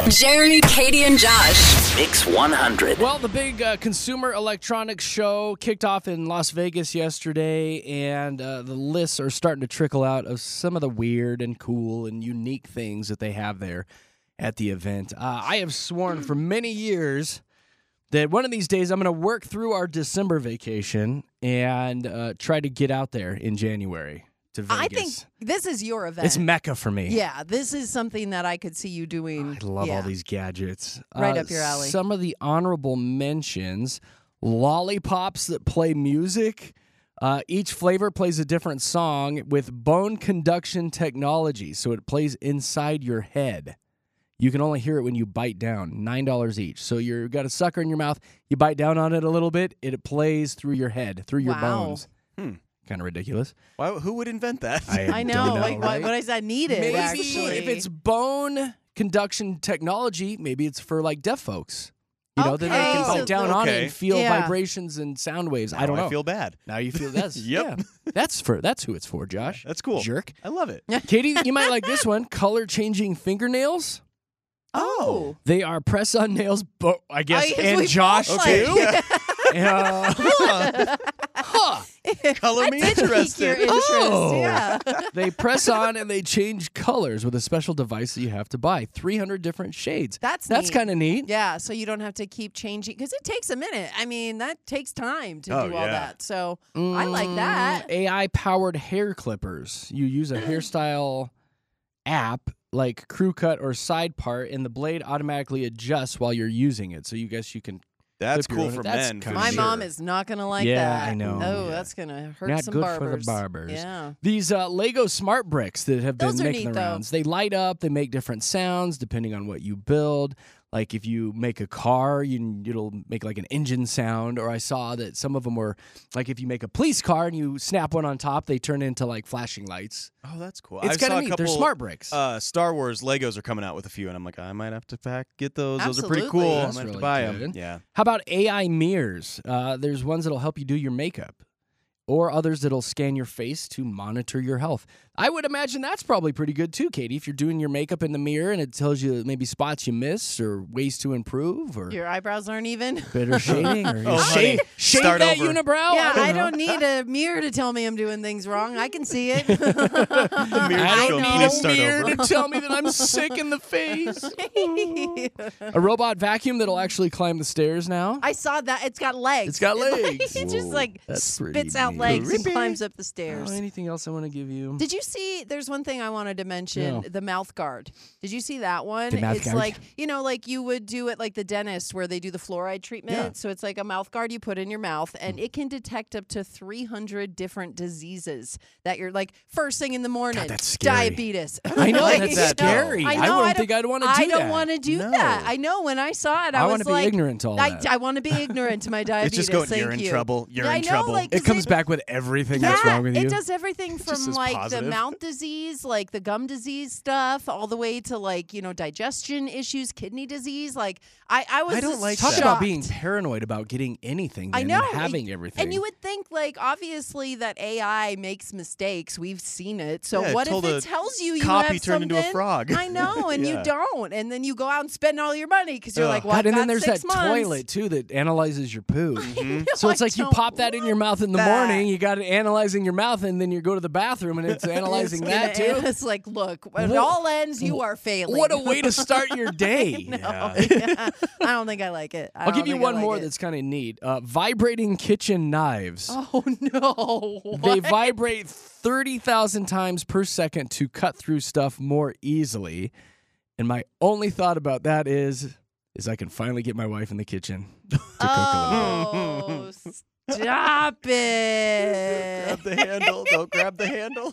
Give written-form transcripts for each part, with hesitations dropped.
Jeremy, Katie, and Josh. Mix 100. Well, the big Consumer Electronics Show kicked off in Las Vegas yesterday, and the lists are starting to trickle out of some of the weird and cool and unique things that they have there at the event. I have sworn for many years that one of these days I'm going to work through our December vacation and try to get out there in January to Vegas. I think this is your event. It's Mecca for me. Yeah, this is something that I could see you doing. I love all these gadgets. Right up your alley. Some of the honorable mentions, lollipops that play music. Each flavor plays a different song with bone conduction technology, so it plays inside your head. You can only hear it when you bite down. $9 each. So you've got a sucker in your mouth. You bite down on it a little bit. It plays through your head, through your bones. Kind of ridiculous. Who would invent that? I know. Don't know, Like, right? what is that needed? Maybe actually? if it's bone conduction technology, maybe it's for like deaf folks. You know, that they Okay, can so bite down on it and feel Yeah. vibrations and sound waves. I don't know. I feel bad. Now you feel that's Yep. yeah. That's who it's for, Josh. That's cool. Jerk. I love it. Katie, you might like this one. Color changing fingernails. Oh. They are press on nails, I guess, I- and we Josh both too. like- Color me I did pique interested. your interest. Oh. Yeah. They press on and they change colors with a special device that you have to buy. 300 different shades. That's That's neat. kind of neat. Yeah, so you don't have to keep changing because it takes a minute. I mean, that takes time to Oh, do all yeah. that. So I like that. AI-powered hair clippers. You use a hairstyle app like Crew Cut or Side Part, and the blade automatically adjusts while you're using it. So you can. That's Clip your cool own- for that's men. kinda My sure. mom is not going to like Yeah, that. I know. Oh, Yeah. that's going to hurt Not some good barbers. for the barbers. Yeah. These Lego smart bricks that have been Those are making neat, the though. rounds. They light up. They make different sounds depending on what you build. Like if you make a car, it'll make like an engine sound. Or I saw that some of them were like if you make a police car and you snap one on top, they turn into like flashing lights. Oh, that's cool. It's I saw kind a of neat. They're couple, smart bricks. Star Wars Legos are coming out with a few, and I'm like, I might have to get those. Those are pretty Absolutely. cool. That's I might have really to buy good. them. Yeah. How about AI mirrors? There's ones that'll help you do your makeup, or others that'll scan your face to monitor your health. I would imagine that's probably pretty good too, Katie. If you're doing your makeup in the mirror and it tells you maybe spots you miss or ways to improve or Your eyebrows aren't even. better shading or Oh, shave honey, shave start that over. unibrow. Yeah, I know. don't need a mirror to tell me I'm doing things wrong. I can see it. The mirror I show don't me need to a start mirror over. to tell me that I'm sick in the face. A robot vacuum that'll actually climb the stairs now. I saw that. It's got legs. It's got legs. It just Whoa, like that's pretty spits out neat. legs and Creepy. climbs up the stairs. Oh, anything else I want to give you? Did you see? There's one thing I wanted to mention: No. the mouth guard. Did you see that one? The mouth it's guard? like like you would do it like the dentist, where they do the fluoride treatment. Yeah. So it's like a mouth guard you put in your mouth, and it can detect up to 300 different diseases that you're like first thing in the morning. that's scary. Diabetes. I know, Like, that's you know, scary. I know, wouldn't don't- think I'd wanna do I that. don't want to do No. that. I know. When I saw it, I want was to be like, ignorant to all that. I want to be ignorant to my diabetes. It's just going, Thank you're in you. trouble. You're Yeah, in I know, trouble. like, It comes back with everything that's wrong with you. It does everything from just like positive. the mouth disease, like the gum disease stuff, all the way to like, digestion issues, kidney disease. Like I was I don't just like Talk that. about shocked. being paranoid about getting anything I and know. having everything. And you would think, like, obviously that AI makes mistakes. We've seen it. So Yeah, it what if told it a tells you copy have turned into a something- frog. I know, and you Yeah. don't. And then you go out and spend all your money because you're Ugh. like, well, God, I've and then got there's 6 that months. toilet too that analyzes your poo. Mm-hmm. So it's I like you don't pop that in your mouth in the that. morning, you got it analyzing your mouth, and then you go to the bathroom and it's analyzing It's that gonna- too. It's like, look, when it Wha- all ends, you are failing. What a way to start your day. No, Yeah. I don't think I like it. I'll give you one more that's kind of neat. Vibrating kitchen knives. Oh no! They What? vibrate 30,000 times per second to cut through stuff more easily. And my only thought about that is I can finally get my wife in the kitchen to cook a little. Oh, stop it! Grab the handle. Don't grab the handle.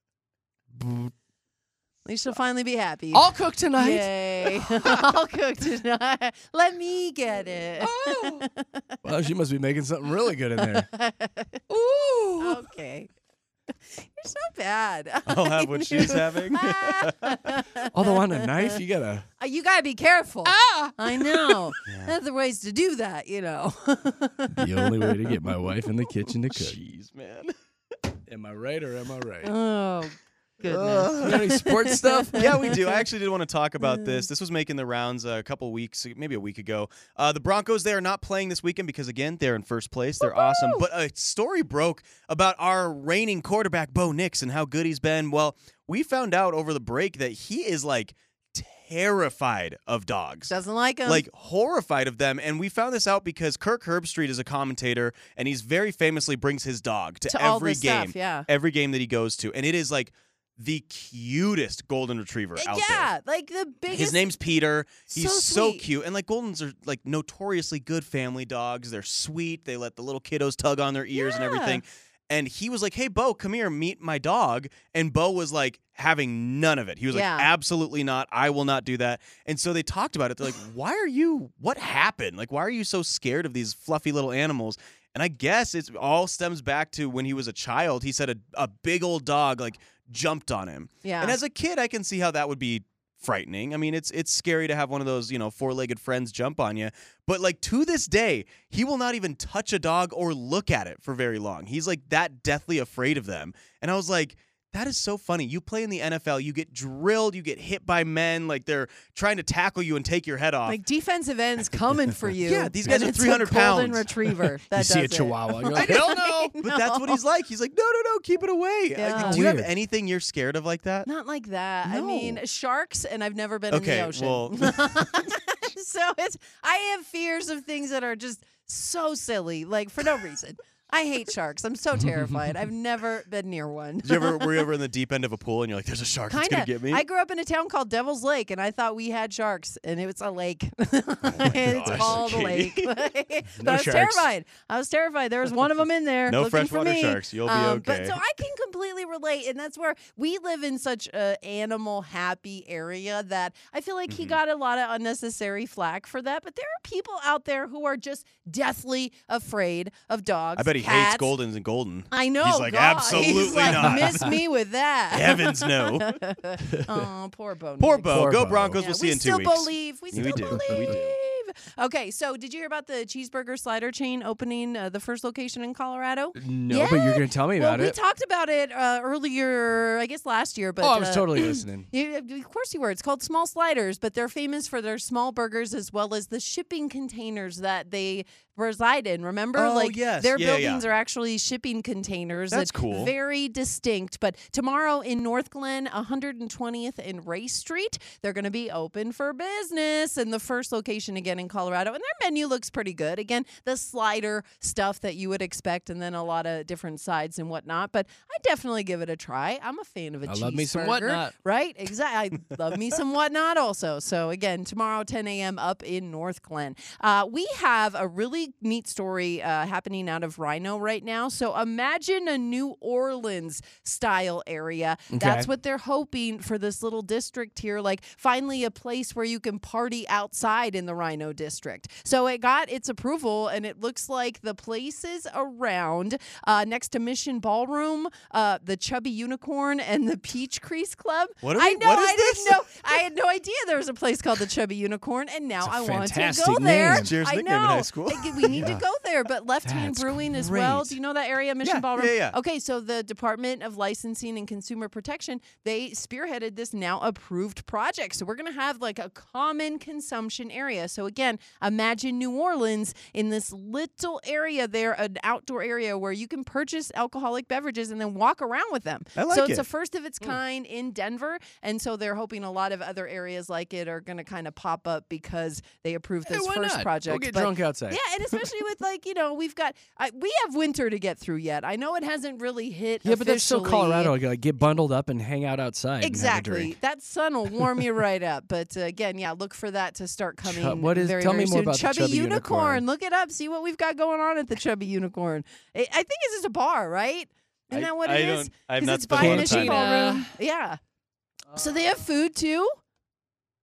At least she'll finally be happy. I'll cook tonight. Yay! I'll cook tonight. Let me get it. Oh. Well, she must be making something really good in there. Ooh. Okay. You're so bad. I'll have what she's having. Although on a knife, you gotta. You gotta be careful. I know. There's other ways to do that, The only way to get my wife in the kitchen to cook. Jeez, man. Am I right or am I right? Oh Goodness. You got any sports stuff? Yeah, we do. I actually did want to talk about this. This was making the rounds a couple weeks, maybe a week ago. The Broncos, they are not playing this weekend because, again, they're in first place. They're awesome. But a story broke about our reigning quarterback, Bo Nix, and how good he's been. Well, we found out over the break that he is, like, terrified of dogs. Doesn't like them. Like, horrified of them. And we found this out because Kirk Herbstreit is a commentator, and he's very famously brings his dog to all every this game. stuff, yeah. Every game that he goes to. And it is, like, the cutest golden retriever out there. Yeah, like the biggest. His name's Peter. He's so sweet. cute. And like Goldens are like notoriously good family dogs. They're sweet. They let the little kiddos tug on their ears and everything. And he was like, "Hey, Bo, come here, meet my dog." And Bo was like having none of it. He was like, "Absolutely not. I will not do that." And so they talked about it. They're like, what happened? Like, why are you so scared of these fluffy little animals? And I guess it all stems back to when he was a child. He said a big old dog like jumped on him. Yeah. And as a kid, I can see how that would be frightening. I mean, it's scary to have one of those, four-legged friends jump on you. But like to this day, he will not even touch a dog or look at it for very long. He's like that deathly afraid of them. And I was like, that is so funny. You play in the NFL, you get drilled, you get hit by men, like they're trying to tackle you and take your head off. Like defensive ends coming for you. Yeah, these guys and are it's 300 a golden pounds. retriever. That You see a does it. chihuahua. You're like, hell no. But that's what he's like. He's like, no, keep it away. Yeah. Like, do you have Weird. anything you're scared of like that? Not like that. I No. mean, sharks, and I've never been in Okay, the ocean. well, So I have fears of things that are just so silly, like for no reason. I hate sharks. I'm so terrified. I've never been near one. were you ever in the deep end of a pool and you're like, there's a shark that's Kind going to get of. me? I grew up in a town called Devil's Lake, and I thought we had sharks, and it was a lake. It's gosh, called a lake. Katie. But No I was sharks. terrified. I was terrified. There was one of them in there. No looking for freshwater me. sharks. You'll be But okay. so I can completely relate, and that's where we live in such a animal happy area that I feel like Mm-hmm. he got a lot of unnecessary flack for that. But there are people out there who are just deathly afraid of dogs. I bet he cats. hates Goldens and Golden. I know. He's like, God. absolutely He's like, not. Miss me with that. Heavens no. Oh, poor Bo. Poor Nix. Bo. Poor Go Bo. Broncos. Yeah, We'll see we you in 2 still weeks. believe. We Yeah, still we do. believe. We do. Okay, so did you hear about the cheeseburger slider chain opening the first location in Colorado? No, Yeah. but you're going to tell me Well, about we it. talked about it earlier, I guess last year. But I was totally listening. Of course you were. It's called Small Sliders, but they're famous for their small burgers as well as the shipping containers that they reside in. Remember? Oh, like yes. their Yeah, buildings are actually shipping containers. That's that cool. Very distinct. But tomorrow in North Glen, 120th and Ray Street, they're going to be open for business. And the first location again in Colorado. And their menu looks pretty good. Again, the slider stuff that you would expect, and then a lot of different sides and whatnot. But I definitely give it a try. I'm a fan of a cheeseburger. I love me some whatnot. Right? Exactly. I love me some whatnot also. So again, tomorrow, 10 a.m. up in North Glen. We have a really neat story happening out of Rhino right now. So imagine a New Orleans style area. That's what they're hoping for this little district here. Like finally a place where you can party outside in the Rhino district. So it got its approval, and it looks like the places around next to Mission Ballroom, the Chubby Unicorn, and the Peach Crease Club. What are I we- know. what is I this? didn't know. I had no idea there was a place called the Chubby Unicorn, and now It's a I want to fantastic go there. name. Jared's I nickname in know. high school. We need to go there. But Left Hand That's Brewing as well. great. Do you know that area, Mission Yeah, Ballroom? yeah. Okay, so the Department of Licensing and Consumer Protection, they spearheaded this now approved project. So we're going to have like a common consumption area. So again, imagine New Orleans in this little area there, an outdoor area where you can purchase alcoholic beverages and then walk around with them. I like so it's it. a first of its kind in Denver. And so they're hoping a lot of other areas like it are going to kind of pop up because they approved Hey, this why first not? project. Go get But drunk outside. yeah, and especially with like, we've got, we have winter to get through yet. I know it hasn't really hit Yeah, but that's so officially. Colorado. Like, get bundled up and hang out outside. And have a Exactly. drink. That sun will warm you right up. But again, yeah, look for that to start coming what is- very, tell very me more soon. about the Chubby Chubby Unicorn. Unicorn. Look it up. See what we've got going on at the Chubby Unicorn. I think it's just a bar, right? Isn't that what it is? I've 'Cause not it's spent by a lot of Mission time. Cantina. Ballroom. Yeah. So they have food too?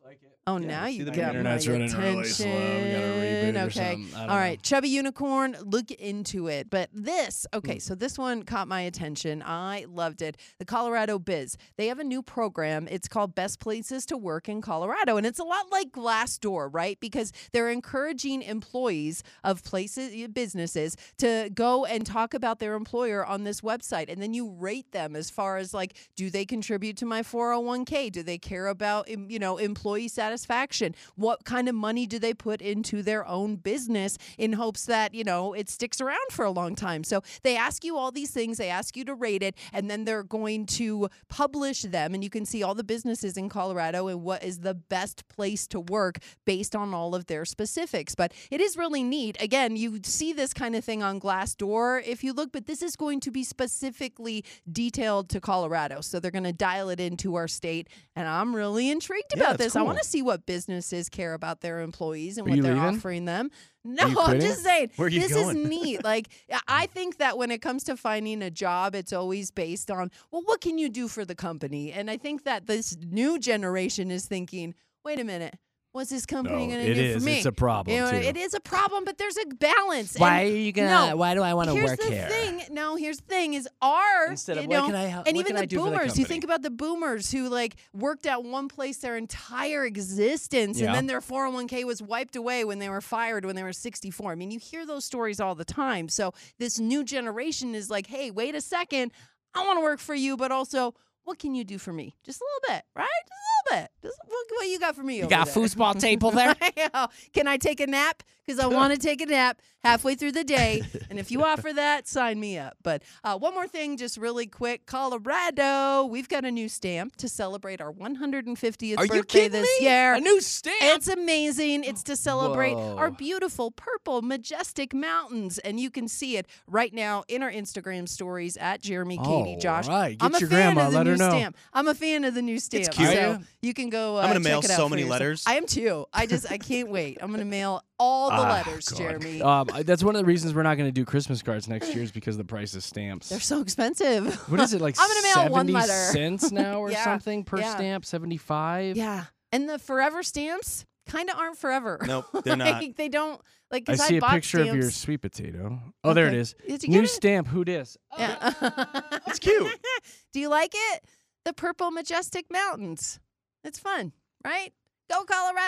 Oh, now see you the got my internet's running really slow. We gotta attention. reboot or Okay. something. I don't All right. know. Chubby Unicorn, look into it. But this, Hmm. okay, so this one caught my attention. I loved it. The Colorado Biz. They have a new program. It's called Best Places to Work in Colorado. And it's a lot like Glassdoor, right? Because they're encouraging employees of places, businesses, to go and talk about their employer on this website. And then you rate them as far as like, do they contribute to my 401k? Do they care about, employee satisfaction? What kind of money do they put into their own business in hopes that, it sticks around for a long time? So they ask you all these things. They ask you to rate it, and then they're going to publish them. And you can see all the businesses in Colorado and what is the best place to work based on all of their specifics. But it is really neat. Again, you see this kind of thing on Glassdoor if you look, but this is going to be specifically detailed to Colorado. So they're going to dial it into our state. And I'm really intrigued Yeah, about that's this. I cool. want to see what businesses care about their employees and Are what you they're leaving? offering them. Are No, you I'm quitting? just saying Where are you this going? is neat. Like, I think that when it comes to finding a job, it's always based on, well, what can you do for the company? And I think that this new generation is thinking, wait a minute, what's this company No, going to it do is. for me? It's a problem, too. It is a problem, but there's a balance. Why And are you gonna? no, why do I want to here's work the here? thing. No, here's the thing: is our Instead of you what know, can I help- and what even can I the do for the boomers. You company? think about the boomers who like worked at one place their entire existence, Yeah. and then their 401k was wiped away when they were fired when they were 64. I mean, you hear those stories all the time. So this new generation is like, hey, wait a second, I want to work for you, but also, what can you do for me? Just a little bit, right? Just a little bit. Just what you got for me? You over got a there? foosball table there? Yeah. Can I take a nap? Because I want to take a nap halfway through the day. And if you offer that, sign me up. But one more thing, just really quick. Colorado, we've got a new stamp to celebrate our 150th Are you birthday kidding this me? year. A new stamp? It's amazing. It's to celebrate Whoa. our beautiful, purple, majestic mountains. And you can see it right now in our Instagram stories at Jeremy, Katie, All Josh. right. I'm Get a your fan grandma, of the let her new know. stamp. I'm a fan of the new stamp. cute. So Are you? you can go I'm gonna mail check it out so for many yourself. letters. I am too. I can't wait. I'm going to mail all the letters, God. Jeremy. That's one of the reasons we're not going to do Christmas cards next year is because of the price of stamps. They're so expensive. What is it, like I'm gonna mail 70 one letter. cents now or Yeah, something per yeah. stamp? 75? Yeah. And the forever stamps kind of aren't forever. Nope, they're not. Like, they don't. Like, I 'cause see a bought picture of your stamps. sweet potato. Oh, there it Okay. is. Did you New get it? stamp, who dis? Yeah. It's cute. Do you like it? The purple majestic mountains. It's fun, right? Go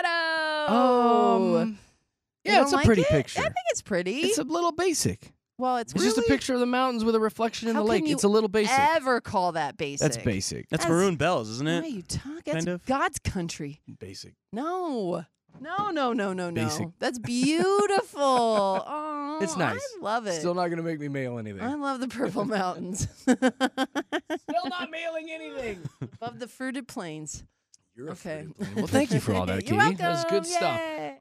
Colorado. You yeah, don't it's a like pretty it? picture. I think it's pretty. It's a little basic. well, it's It's just a really- picture of the mountains with a reflection in How the can lake. you It's a little basic. Ever call that basic? That's basic. That's That's- Maroon Bells, isn't What it? are you talking? That's Kind of. God's country. Basic. No. No. Basic. That's beautiful. Oh, It's nice. I love it. Still not going to make me mail anything. I love the purple mountains. Still not mailing anything. Love the fruited plains. You're Okay. Well, thank you for all that, Katie. You're welcome. That was good stuff. Yay.